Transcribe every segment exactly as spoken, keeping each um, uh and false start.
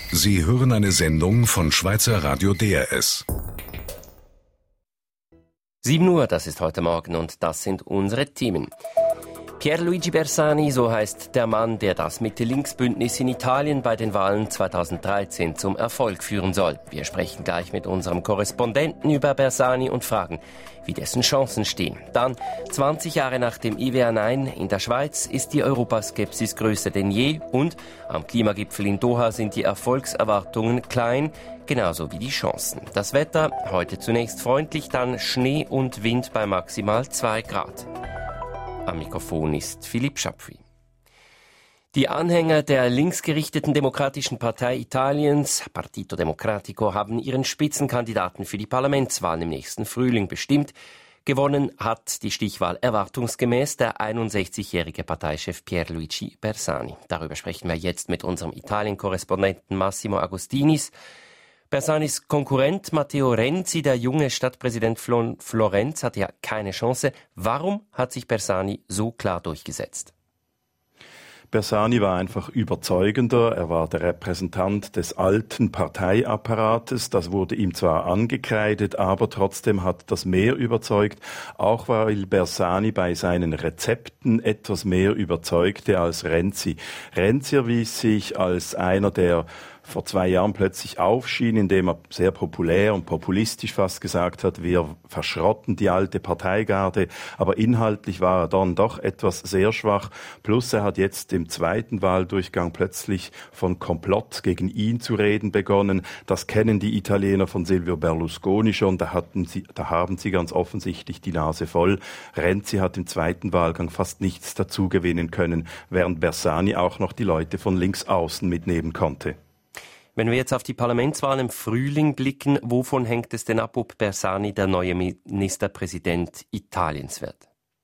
Sie hören eine Sendung von Schweizer Radio D R S. sieben Uhr, das ist heute Morgen und das sind unsere Themen. Pierluigi Bersani, so heißt der Mann, der das Mitte-Links-Bündnis in Italien bei den Wahlen zweitausenddreizehn zum Erfolg führen soll. Wir sprechen gleich mit unserem Korrespondenten über Bersani und fragen, wie dessen Chancen stehen. Dann, zwanzig Jahre nach dem I W A Nein in der Schweiz, ist die Europaskepsis größer denn je und am Klimagipfel in Doha sind die Erfolgserwartungen klein, genauso wie die Chancen. Das Wetter, heute zunächst freundlich, dann Schnee und Wind bei maximal zwei Grad. Am Mikrofon ist Philipp Schapfi. Die Anhänger der linksgerichteten Demokratischen Partei Italiens, Partito Democratico, haben ihren Spitzenkandidaten für die Parlamentswahlen im nächsten Frühling bestimmt. Gewonnen hat die Stichwahl erwartungsgemäß der einundsechzigjährige Parteichef Pierluigi Bersani. Darüber sprechen wir jetzt mit unserem Italien-Korrespondenten Massimo Agostinis. Bersanis Konkurrent Matteo Renzi, der junge Stadtpräsident von Florenz, hatte ja keine Chance. Warum hat sich Bersani so klar durchgesetzt? Bersani war einfach überzeugender. Er war der Repräsentant des alten Parteiapparates. Das wurde ihm zwar angekreidet, aber trotzdem hat das mehr überzeugt. Auch weil Bersani bei seinen Rezepten etwas mehr überzeugte als Renzi. Renzi erwies sich als einer, der vor zwei Jahren plötzlich aufschien, indem er sehr populär und populistisch fast gesagt hat, wir verschrotten die alte Parteigarde, aber inhaltlich war er dann doch etwas sehr schwach. Plus er hat jetzt im zweiten Wahldurchgang plötzlich von Komplott gegen ihn zu reden begonnen. Das kennen die Italiener von Silvio Berlusconi schon, da, hatten sie, da haben sie ganz offensichtlich die Nase voll. Renzi hat im zweiten Wahlgang fast nichts dazu gewinnen können, während Bersani auch noch die Leute von links außen mitnehmen konnte. Wenn wir jetzt auf die Parlamentswahlen im Frühling blicken, wovon hängt es denn ab, ob Bersani der neue Ministerpräsident Italiens wird?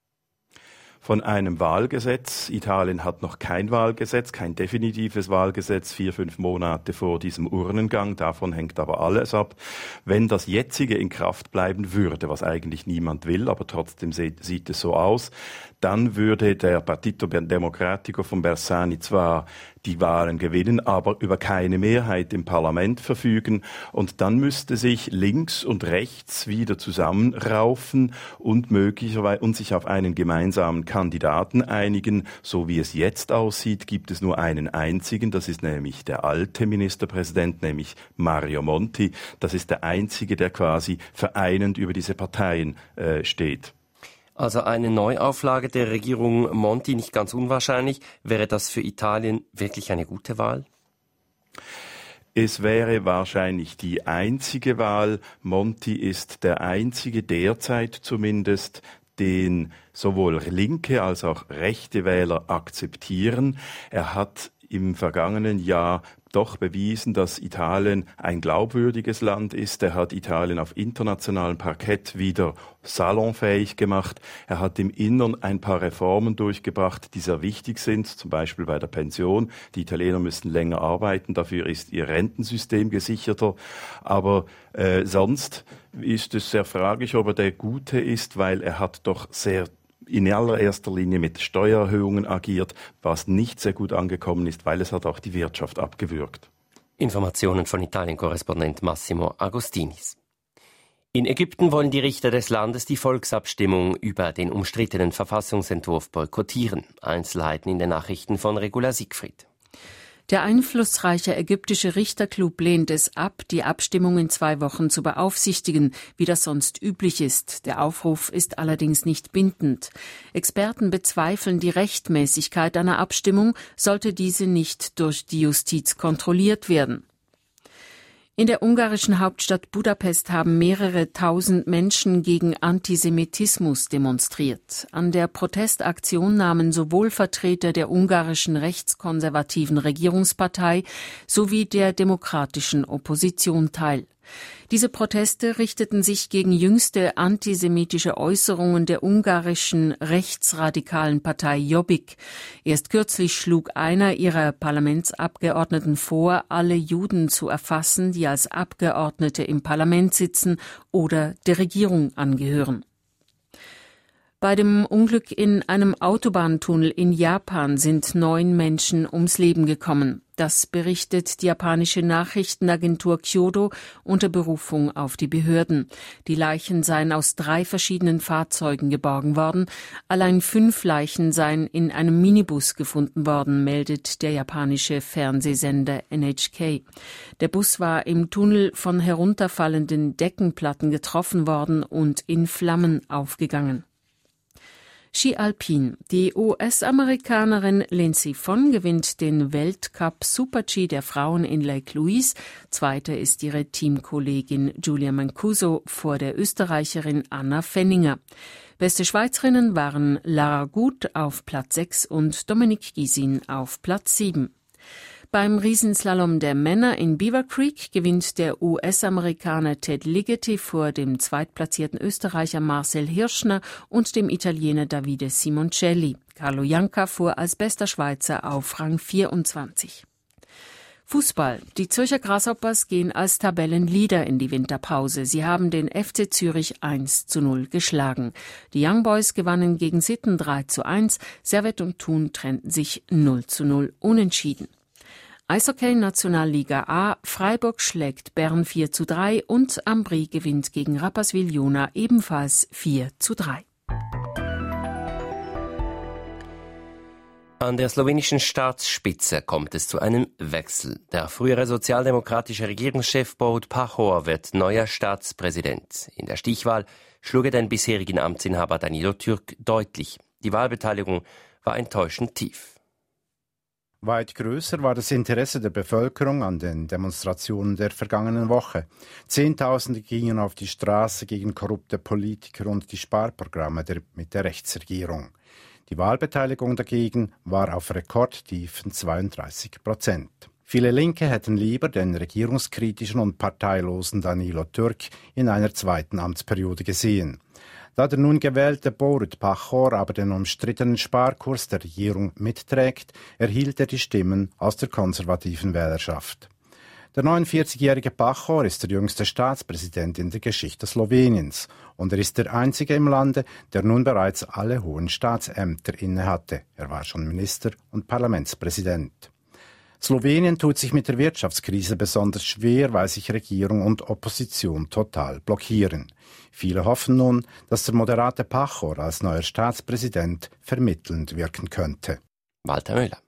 Von einem Wahlgesetz. Italien hat noch kein Wahlgesetz, kein definitives Wahlgesetz, vier, fünf Monate vor diesem Urnengang. Davon hängt aber alles ab. Wenn das jetzige in Kraft bleiben würde, was eigentlich niemand will, aber trotzdem sieht, sieht es so aus, dann würde der Partito Democratico von Bersani zwar die Wahlen gewinnen, aber über keine Mehrheit im Parlament verfügen. Und dann müsste sich links und rechts wieder zusammenraufen und möglicherweise und sich auf einen gemeinsamen Kandidaten einigen. So wie es jetzt aussieht, gibt es nur einen einzigen. Das ist nämlich der alte Ministerpräsident, nämlich Mario Monti. Das ist der einzige, der quasi vereinend über diese Parteien äh, steht. Also eine Neuauflage der Regierung Monti, nicht ganz unwahrscheinlich. Wäre das für Italien wirklich eine gute Wahl? Es wäre wahrscheinlich die einzige Wahl. Monti ist der einzige, derzeit zumindest, den sowohl linke als auch rechte Wähler akzeptieren. Er hat im vergangenen Jahr doch bewiesen, dass Italien ein glaubwürdiges Land ist. Er hat Italien auf internationalem Parkett wieder salonfähig gemacht. Er hat im Innern ein paar Reformen durchgebracht, die sehr wichtig sind, zum Beispiel bei der Pension. Die Italiener müssen länger arbeiten, dafür ist ihr Rentensystem gesicherter. Aber äh, sonst ist es sehr fraglich, ob er der Gute ist, weil er hat doch sehr in allererster Linie mit Steuererhöhungen agiert, was nicht sehr gut angekommen ist, weil es hat auch die Wirtschaft abgewürgt. Informationen von Italien-Korrespondent Massimo Agostinis. In Ägypten wollen die Richter des Landes die Volksabstimmung über den umstrittenen Verfassungsentwurf boykottieren. Einzelheiten in den Nachrichten von Regula Siegfried. Der einflussreiche ägyptische Richterclub lehnt es ab, die Abstimmung in zwei Wochen zu beaufsichtigen, wie das sonst üblich ist. Der Aufruf ist allerdings nicht bindend. Experten bezweifeln die Rechtmäßigkeit einer Abstimmung, sollte diese nicht durch die Justiz kontrolliert werden. In der ungarischen Hauptstadt Budapest haben mehrere tausend Menschen gegen Antisemitismus demonstriert. An der Protestaktion nahmen sowohl Vertreter der ungarischen rechtskonservativen Regierungspartei sowie der demokratischen Opposition teil. Diese Proteste richteten sich gegen jüngste antisemitische Äußerungen der ungarischen rechtsradikalen Partei Jobbik. Erst kürzlich schlug einer ihrer Parlamentsabgeordneten vor, alle Juden zu erfassen, die als Abgeordnete im Parlament sitzen oder der Regierung angehören. Bei dem Unglück in einem Autobahntunnel in Japan sind neun Menschen ums Leben gekommen. Das berichtet die japanische Nachrichtenagentur Kyodo unter Berufung auf die Behörden. Die Leichen seien aus drei verschiedenen Fahrzeugen geborgen worden. Allein fünf Leichen seien in einem Minibus gefunden worden, meldet der japanische Fernsehsender N H K. Der Bus war im Tunnel von herunterfallenden Deckenplatten getroffen worden und in Flammen aufgegangen. Ski Alpin. Die U S-Amerikanerin Lindsey Vonn gewinnt den Weltcup Super-G der Frauen in Lake Louise. Zweite ist ihre Teamkollegin Julia Mancuso vor der Österreicherin Anna Fenninger. Beste Schweizerinnen waren Lara Gut auf Platz sechs und Dominique Gysin auf Platz sieben. Beim Riesenslalom der Männer in Beaver Creek gewinnt der U S-Amerikaner Ted Ligeti vor dem zweitplatzierten Österreicher Marcel Hirschner und dem Italiener Davide Simoncelli. Carlo Janka fuhr als bester Schweizer auf Rang vierundzwanzig. Fußball. Die Zürcher Grasshoppers gehen als Tabellenleader in die Winterpause. Sie haben den F C Zürich eins zu null geschlagen. Die Young Boys gewannen gegen Sitten drei zu eins. Servette und Thun trennten sich null zu null unentschieden. Eishockey Nationalliga A, Freiburg schlägt Bern vier zu drei und Ambri gewinnt gegen Rapperswil-Jona ebenfalls vier zu drei. An der slowenischen Staatsspitze kommt es zu einem Wechsel. Der frühere sozialdemokratische Regierungschef Borut Pahor wird neuer Staatspräsident. In der Stichwahl schlug er den bisherigen Amtsinhaber Danilo Türk deutlich. Die Wahlbeteiligung war enttäuschend tief. Weit größer war das Interesse der Bevölkerung an den Demonstrationen der vergangenen Woche. Zehntausende gingen auf die Straße gegen korrupte Politiker und die Sparprogramme der, mit der Rechtsregierung. Die Wahlbeteiligung dagegen war auf rekordtiefen zweiunddreißig Prozent. Viele Linke hätten lieber den regierungskritischen und parteilosen Danilo Türk in einer zweiten Amtsperiode gesehen. Da der nun gewählte Borut Pahor aber den umstrittenen Sparkurs der Regierung mitträgt, erhielt er die Stimmen aus der konservativen Wählerschaft. Der neunundvierzigjährige Pahor ist der jüngste Staatspräsident in der Geschichte Sloweniens und er ist der einzige im Lande, der nun bereits alle hohen Staatsämter innehatte. Er war schon Minister und Parlamentspräsident. Slowenien tut sich mit der Wirtschaftskrise besonders schwer, weil sich Regierung und Opposition total blockieren. Viele hoffen nun, dass der moderate Pahor als neuer Staatspräsident vermittelnd wirken könnte. Walter Müller.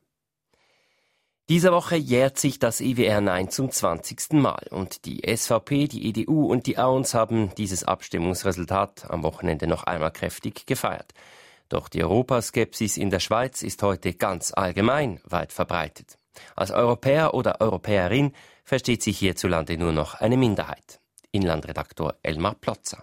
Diese Woche jährt sich das E W R Nein zum zwanzigsten Mal und die S V P, die E D U und die A U N S haben dieses Abstimmungsresultat am Wochenende noch einmal kräftig gefeiert. Doch die Europaskepsis in der Schweiz ist heute ganz allgemein weit verbreitet. Als Europäer oder Europäerin versteht sich hierzulande nur noch eine Minderheit. Inlandredaktor Elmar Plotzer.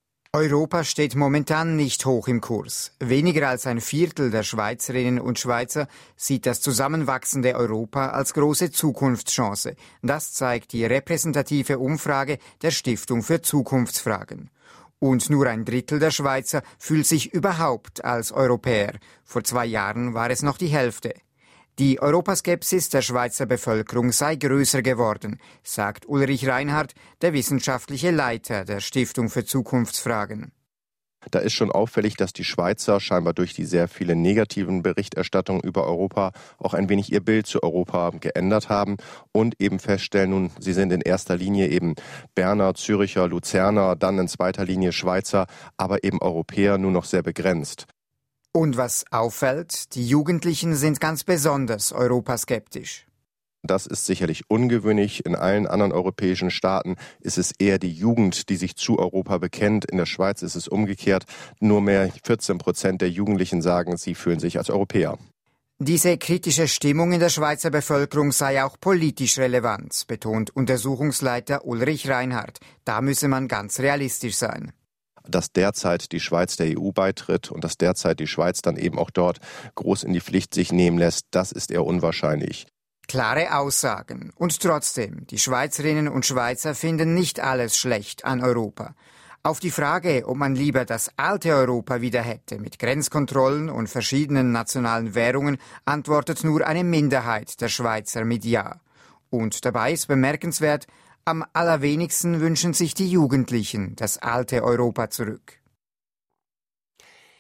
Europa steht momentan nicht hoch im Kurs. Weniger als ein Viertel der Schweizerinnen und Schweizer sieht das zusammenwachsende Europa als große Zukunftschance. Das zeigt die repräsentative Umfrage der Stiftung für Zukunftsfragen. Und nur ein Drittel der Schweizer fühlt sich überhaupt als Europäer. Vor zwei Jahren war es noch die Hälfte. Die Europaskepsis der Schweizer Bevölkerung sei größer geworden, sagt Ulrich Reinhardt, der wissenschaftliche Leiter der Stiftung für Zukunftsfragen. Da ist schon auffällig, dass die Schweizer scheinbar durch die sehr vielen negativen Berichterstattungen über Europa auch ein wenig ihr Bild zu Europa geändert haben und eben feststellen, nun, sie sind in erster Linie eben Berner, Züricher, Luzerner, dann in zweiter Linie Schweizer, aber eben Europäer nur noch sehr begrenzt. Und was auffällt, die Jugendlichen sind ganz besonders europaskeptisch. Das ist sicherlich ungewöhnlich. In allen anderen europäischen Staaten ist es eher die Jugend, die sich zu Europa bekennt. In der Schweiz ist es umgekehrt. Nur mehr vierzehn Prozent der Jugendlichen sagen, sie fühlen sich als Europäer. Diese kritische Stimmung in der Schweizer Bevölkerung sei auch politisch relevant, betont Untersuchungsleiter Ulrich Reinhardt. Da müsse man ganz realistisch sein. Dass derzeit die Schweiz der E U beitritt und dass derzeit die Schweiz dann eben auch dort groß in die Pflicht sich nehmen lässt, das ist eher unwahrscheinlich. Klare Aussagen. Und trotzdem, die Schweizerinnen und Schweizer finden nicht alles schlecht an Europa. Auf die Frage, ob man lieber das alte Europa wieder hätte, mit Grenzkontrollen und verschiedenen nationalen Währungen, antwortet nur eine Minderheit der Schweizer mit Ja. Und dabei ist bemerkenswert, am allerwenigsten wünschen sich die Jugendlichen das alte Europa zurück.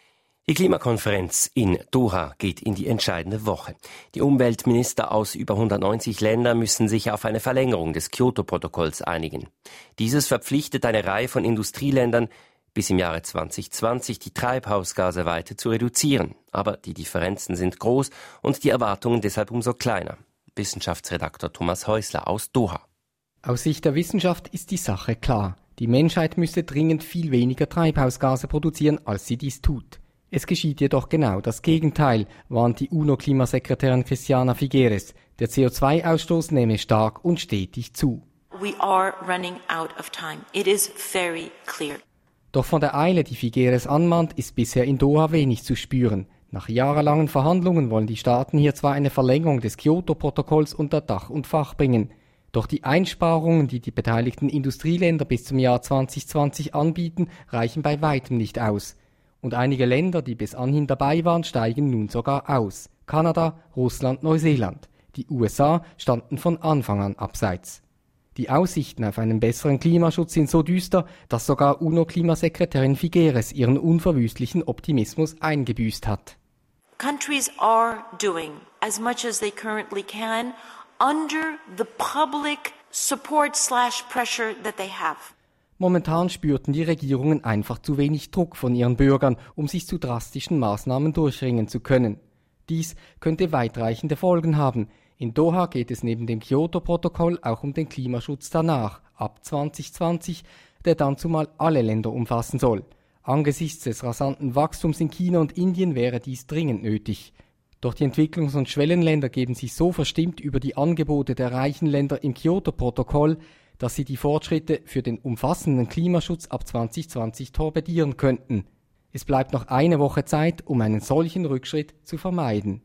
Die Klimakonferenz in Doha geht in die entscheidende Woche. Die Umweltminister aus über hundertneunzig Ländern müssen sich auf eine Verlängerung des Kyoto-Protokolls einigen. Dieses verpflichtet eine Reihe von Industrieländern, bis im Jahre zwanzig zwanzig die Treibhausgase weiter zu reduzieren. Aber die Differenzen sind groß und die Erwartungen deshalb umso kleiner. Wissenschaftsredaktor Thomas Häusler aus Doha. Aus Sicht der Wissenschaft ist die Sache klar. Die Menschheit müsse dringend viel weniger Treibhausgase produzieren, als sie dies tut. Es geschieht jedoch genau das Gegenteil, warnt die U N O-Klimasekretärin Christiana Figueres. Der C O zwei Ausstoß nehme stark und stetig zu. We are running out of time. It is very clear. Doch von der Eile, die Figueres anmahnt, ist bisher in Doha wenig zu spüren. Nach jahrelangen Verhandlungen wollen die Staaten hier zwar eine Verlängerung des Kyoto-Protokolls unter Dach und Fach bringen. Doch die Einsparungen, die die beteiligten Industrieländer bis zum Jahr zwanzig zwanzig anbieten, reichen bei weitem nicht aus. Und einige Länder, die bis anhin dabei waren, steigen nun sogar aus. Kanada, Russland, Neuseeland. Die U S A standen von Anfang an abseits. Die Aussichten auf einen besseren Klimaschutz sind so düster, dass sogar U N O-Klimasekretärin Figueres ihren unverwüstlichen Optimismus eingebüßt hat. Countries are doing as much as they currently can under the public support slash pressure that they have. Momentan spürten die Regierungen einfach zu wenig Druck von ihren Bürgern, um sich zu drastischen Maßnahmen durchringen zu können. Dies könnte weitreichende Folgen haben. In Doha geht es neben dem Kyoto-Protokoll auch um den Klimaschutz danach, ab zwanzig zwanzig, der dann zumal alle Länder umfassen soll. Angesichts des rasanten Wachstums in China und Indien wäre dies dringend nötig. Doch die Entwicklungs- und Schwellenländer geben sich so verstimmt über die Angebote der reichen Länder im Kyoto-Protokoll, dass sie die Fortschritte für den umfassenden Klimaschutz ab zwanzig zwanzig torpedieren könnten. Es bleibt noch eine Woche Zeit, um einen solchen Rückschritt zu vermeiden.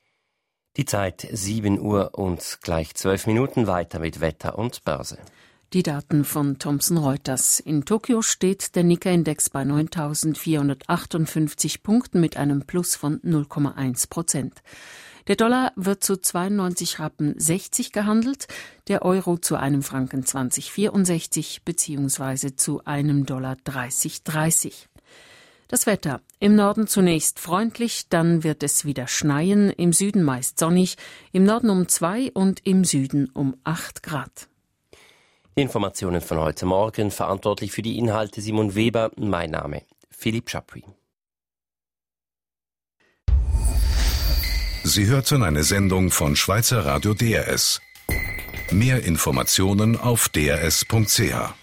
Die Zeit sieben Uhr und gleich zwölf Minuten weiter mit Wetter und Börse. Die Daten von Thomson Reuters. In Tokio steht der Nikkei-Index bei neuntausendvierhundertachtundfünfzig Punkten mit einem Plus von null Komma eins Prozent. Der Dollar wird zu zweiundneunzig Rappen sechzig gehandelt, der Euro zu einem Franken zwanzig vierundsechzig bzw. zu einem Dollar dreißig dreißig. Das Wetter. Im Norden zunächst freundlich, dann wird es wieder schneien, im Süden meist sonnig, im Norden um zwei und im Süden um acht Grad. Die Informationen von heute Morgen, verantwortlich für die Inhalte Simon Weber, mein Name Philipp Chapuis. Sie hörten eine Sendung von Schweizer Radio D R S. Mehr Informationen auf d r s punkt c h.